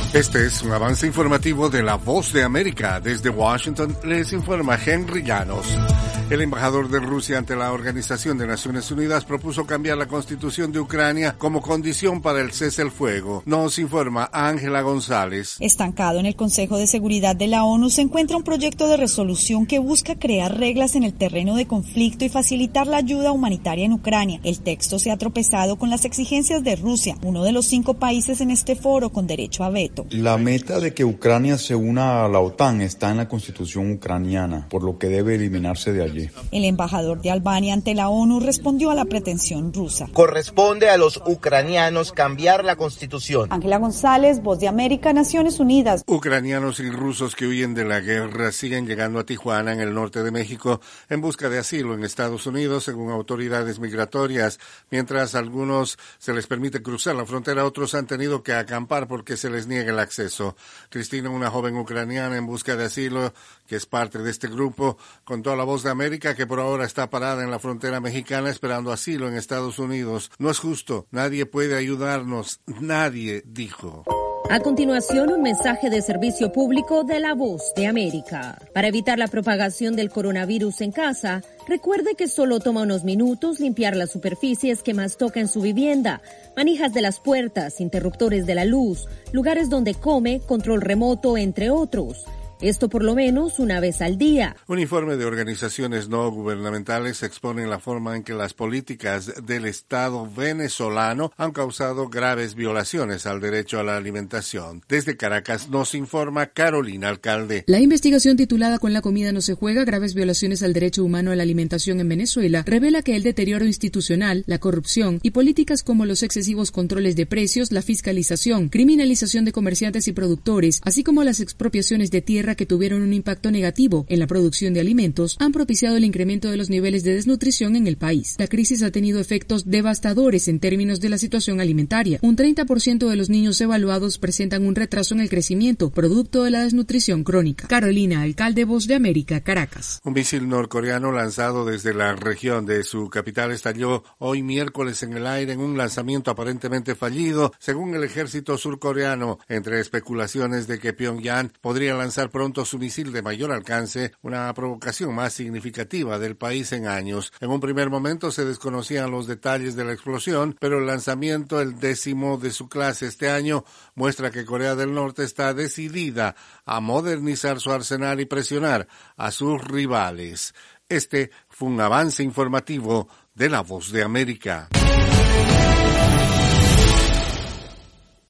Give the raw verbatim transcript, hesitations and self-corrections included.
Este es un avance informativo de La Voz de América. Desde Washington les informa Henry Llanos. El embajador de Rusia ante la Organización de Naciones Unidas propuso cambiar la constitución de Ucrania como condición para el cese al fuego. Nos informa Ángela González. Estancado en el Consejo de Seguridad de la ONU se encuentra un proyecto de resolución que busca crear reglas en el terreno de conflicto y facilitar la ayuda humanitaria en Ucrania. El texto se ha tropezado con las exigencias de Rusia, uno de los cinco países en este foro con derecho a veto. La meta de que Ucrania se una a la OTAN está en la constitución ucraniana, por lo que debe eliminarse de allí. El embajador de Albania ante la ONU respondió a la pretensión rusa. Corresponde a los ucranianos cambiar la constitución. Ángela González, Voz de América, Naciones Unidas. Ucranianos y rusos que huyen de la guerra siguen llegando a Tijuana, en el norte de México, en busca de asilo en Estados Unidos, según autoridades migratorias. Mientras a algunos se les permite cruzar la frontera, otros han tenido que acampar porque se les niega el acceso. Cristina, una joven ucraniana en busca de asilo, que es parte de este grupo, contó a La Voz de América que por ahora está parada en la frontera mexicana esperando asilo en Estados Unidos. No es justo, nadie puede ayudarnos, nadie, dijo. A continuación, un mensaje de servicio público de La Voz de América. Para evitar la propagación del coronavirus en casa, recuerde que solo toma unos minutos limpiar las superficies que más toca en su vivienda, manijas de las puertas, interruptores de la luz, lugares donde come, control remoto, entre otros. Esto por lo menos una vez al día. Un informe de organizaciones no gubernamentales expone la forma en que las políticas del Estado venezolano han causado graves violaciones al derecho a la alimentación. Desde Caracas nos informa Carolina Alcalde. La investigación titulada Con la comida no se juega, graves violaciones al derecho humano a la alimentación en Venezuela, revela que el deterioro institucional, la corrupción y políticas como los excesivos controles de precios, la fiscalización, criminalización de comerciantes y productores, así como las expropiaciones de tierra que tuvieron un impacto negativo en la producción de alimentos, han propiciado el incremento de los niveles de desnutrición en el país. La crisis ha tenido efectos devastadores en términos de la situación alimentaria. Un treinta por ciento de los niños evaluados presentan un retraso en el crecimiento, producto de la desnutrición crónica. Carolina Alcalde, Voz de América, Caracas. Un misil norcoreano lanzado desde la región de su capital estalló hoy miércoles en el aire en un lanzamiento aparentemente fallido, según el ejército surcoreano, entre especulaciones de que Pyongyang podría lanzar pronto su misil de mayor alcance, una provocación más significativa del país en años. En un primer momento se desconocían los detalles de la explosión, pero el lanzamiento, el décimo de su clase este año, muestra que Corea del Norte está decidida a modernizar su arsenal y presionar a sus rivales. Este fue un avance informativo de La Voz de América.